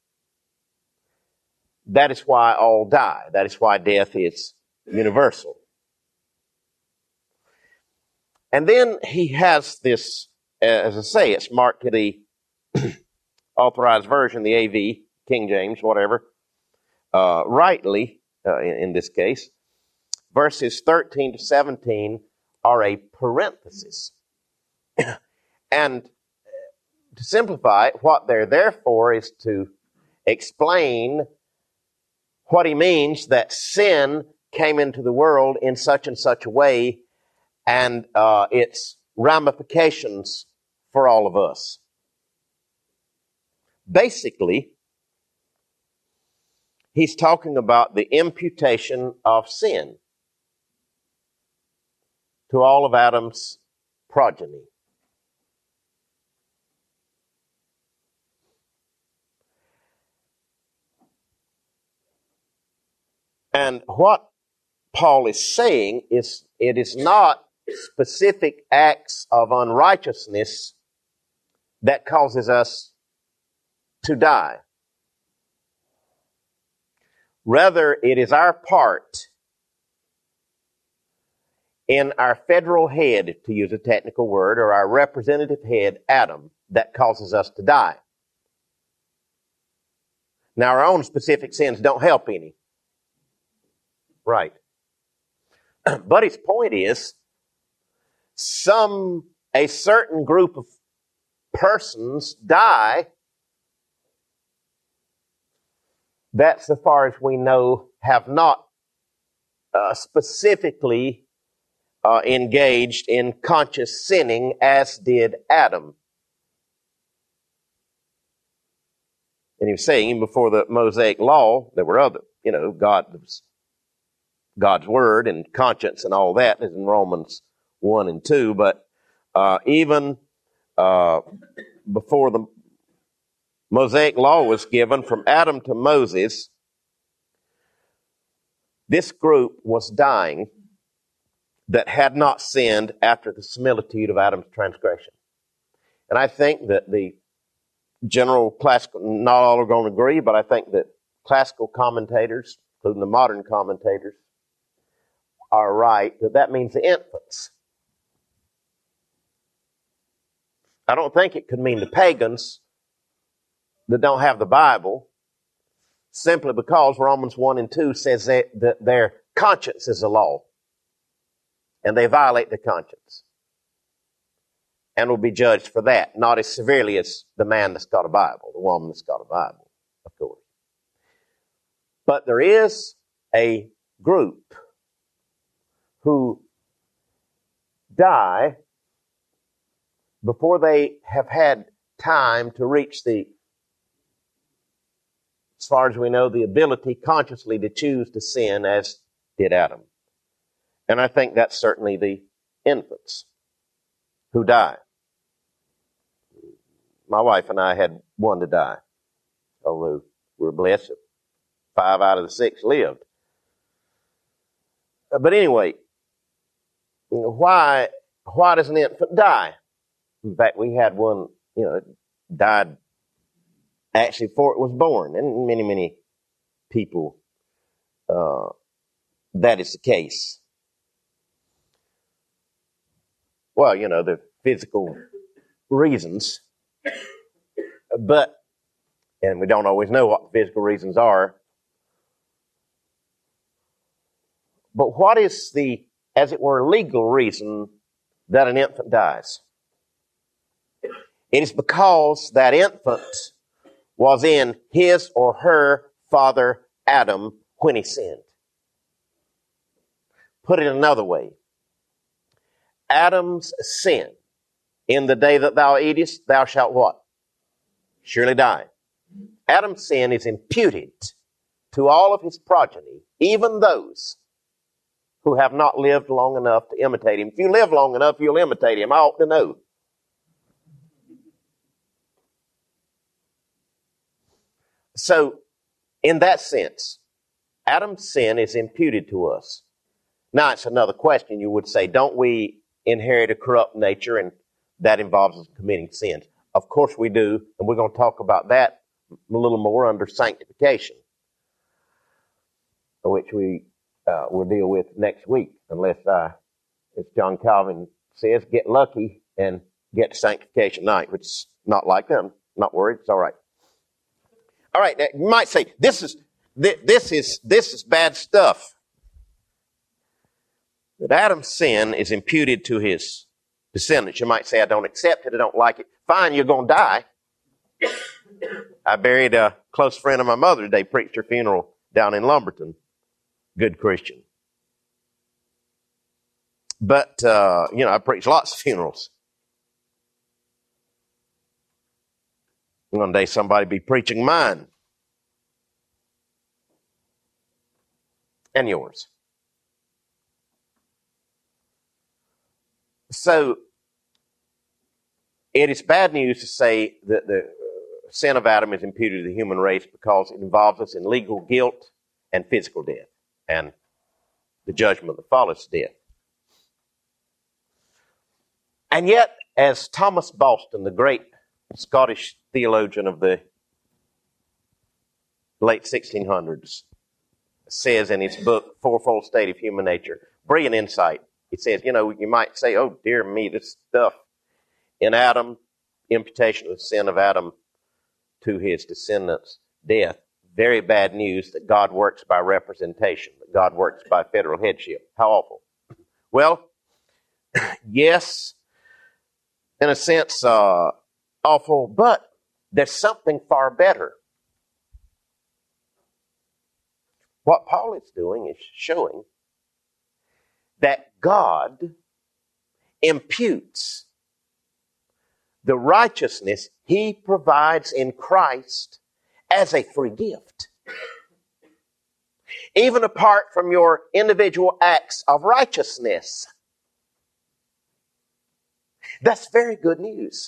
Speaker 2: That is why all die. That is why death is universal. And then he has this as I say, it's marked to the Authorized Version, the AV, King James, whatever, rightly in this case. Verses 13 to 17 are a parenthesis. And to simplify it, what they're there for is to explain what he means that sin came into the world in such and such a way, and its ramifications for all of us. Basically, he's talking about the imputation of sin to all of Adam's progeny. And what Paul is saying is it is not specific acts of unrighteousness that causes us to die. Rather, it is our part in our federal head, to use a technical word, or our representative head, Adam, that causes us to die. Now, our own specific sins don't help any. Right. But his point is, a certain group of persons die that, so far as we know, have not specifically engaged in conscious sinning as did Adam. And he was saying, even before the Mosaic law, there were other, God's word and conscience and all that is in Romans 1 and 2. But even before the Mosaic law was given, from Adam to Moses, this group was dying that had not sinned after the similitude of Adam's transgression. And I think that the general classical, not all are going to agree, but I think that classical commentators, including the modern commentators, are right that means the infants. I don't think it could mean the pagans that don't have the Bible, simply because Romans 1 and 2 says that their conscience is a law, and they violate the conscience, and will be judged for that, not as severely as the man that's got a Bible, the woman that's got a Bible, of course. But there is a group who die before they have had time to reach as far as we know, the ability consciously to choose to sin as did Adam. And I think that's certainly the infants who die. My wife and I had one to die, although we're blessed that 5 out of the 6 lived. But anyway, why does an infant die? In fact, we had one, died actually before it was born, and many people, that is the case. Well, the physical reasons, and we don't always know what the physical reasons are, but what is the, as it were, legal reason that an infant dies? It is because that infant was in his or her father Adam when he sinned. Put it another way, Adam's sin, in the day that thou eatest, thou shalt what? Surely die. Adam's sin is imputed to all of his progeny, even those who have not lived long enough to imitate him. If you live long enough, you'll imitate him. I ought to know. So, in that sense, Adam's sin is imputed to us. Now, it's another question. You would say, don't we inherit a corrupt nature, and that involves us committing sins? Of course we do, and we're going to talk about that a little more under sanctification, which we will deal with next week, unless, as John Calvin says, get lucky and get to sanctification night, which is not like them. Not worried. It's all right. All right. Now, you might say, this is bad stuff. That Adam's sin is imputed to his descendants. You might say, I don't accept it. I don't like it. Fine, you're going to die. I buried a close friend of my mother today, preached her funeral down in Lumberton. Good Christian. But, I preach lots of funerals. One day somebody be preaching mine. And yours. So, it is bad news to say that the sin of Adam is imputed to the human race because it involves us in legal guilt and physical death. And the judgment that follows death. And yet, as Thomas Boston, the great Scottish theologian of the late 1600s, says in his book, Fourfold State of Human Nature, brilliant insight. He says, you might say, oh, dear me, this stuff in Adam, imputation of the sin of Adam to his descendants, death. Very bad news that God works by representation, that God works by federal headship. How awful. Well, yes, in a sense, awful, but there's something far better. What Paul is doing is showing that God imputes the righteousness he provides in Christ as a free gift. Even apart from your individual acts of righteousness. That's very good news.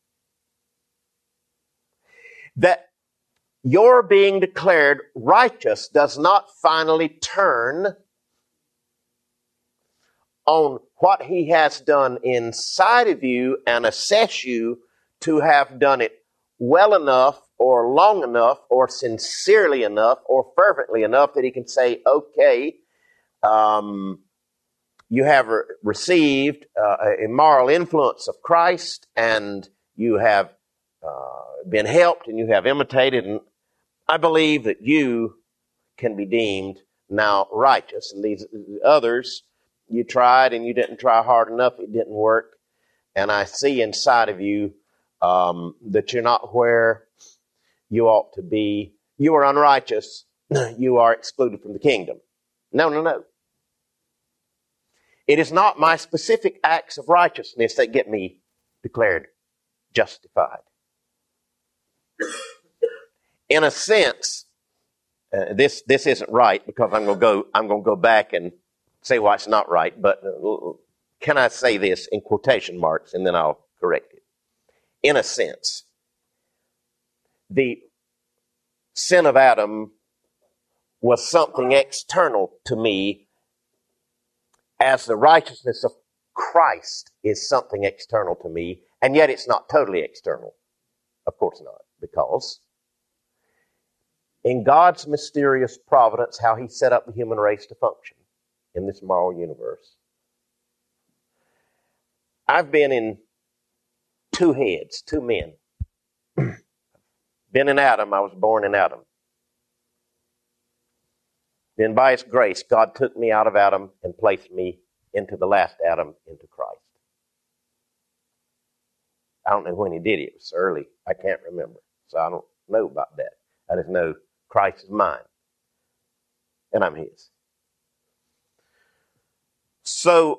Speaker 2: That your being declared righteous does not finally turn on what he has done inside of you and assess you to have done it well enough or long enough or sincerely enough or fervently enough that he can say, okay, you have received a moral influence of Christ and you have been helped and you have imitated, and I believe that you can be deemed now righteous. And these others, you tried and you didn't try hard enough, it didn't work. And I see inside of you that you're not where you ought to be. You are unrighteous. You are excluded from the kingdom. No. It is not my specific acts of righteousness that get me declared justified. In a sense, this isn't right because I'm going to go back and say why it's not right. But can I say this in quotation marks and then I'll correct it? In a sense, the sin of Adam was something external to me, as the righteousness of Christ is something external to me, and yet it's not totally external. Of course not, because in God's mysterious providence, how he set up the human race to function in this moral universe, I've been in two heads, two men. Been in Adam, I was born in Adam. Then by his grace, God took me out of Adam and placed me into the last Adam, into Christ. I don't know when he did it. It was early. I can't remember. So I don't know about that. I just know Christ is mine. And I'm his. So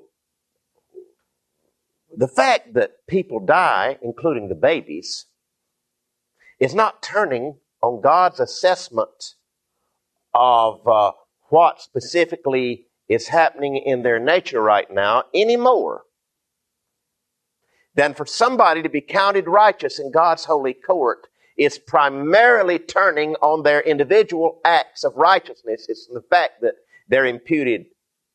Speaker 2: the fact that people die, including the babies, is not turning on God's assessment of what specifically is happening in their nature right now anymore than for somebody to be counted righteous in God's holy court. Is primarily turning on their individual acts of righteousness. It's the fact that they're imputed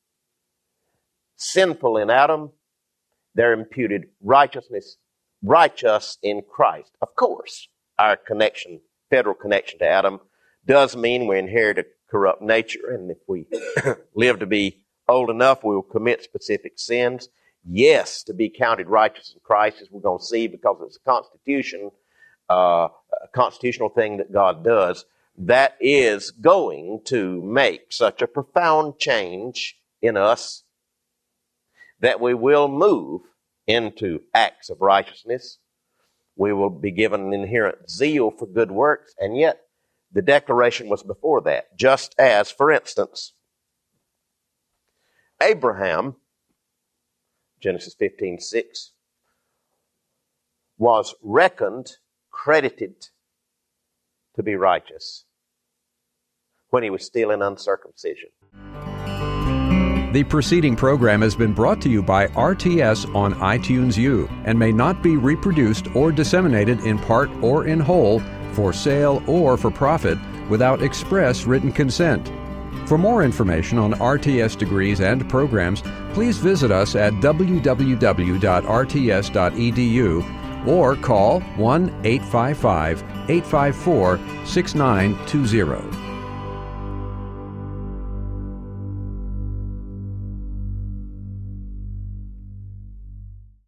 Speaker 2: sinful in Adam. They're imputed righteous in Christ. Of course, our connection, federal connection to Adam, does mean we inherit a corrupt nature, and if we live to be old enough, we will commit specific sins. yes, to be counted righteous in Christ, as we're going to see, because it's a constitutional thing that God does, that is going to make such a profound change in us that we will move into acts of righteousness. We will be given an inherent zeal for good works, and yet the declaration was before that. Just as, for instance, Abraham, Genesis 15:6, was reckoned, credited to be righteous when he was still in uncircumcision.
Speaker 1: The preceding program has been brought to you by RTS on iTunes U and may not be reproduced or disseminated in part or in whole for sale or for profit without express written consent. For more information on RTS degrees and programs, please visit us at www.rts.edu or call 1-855-854-6920.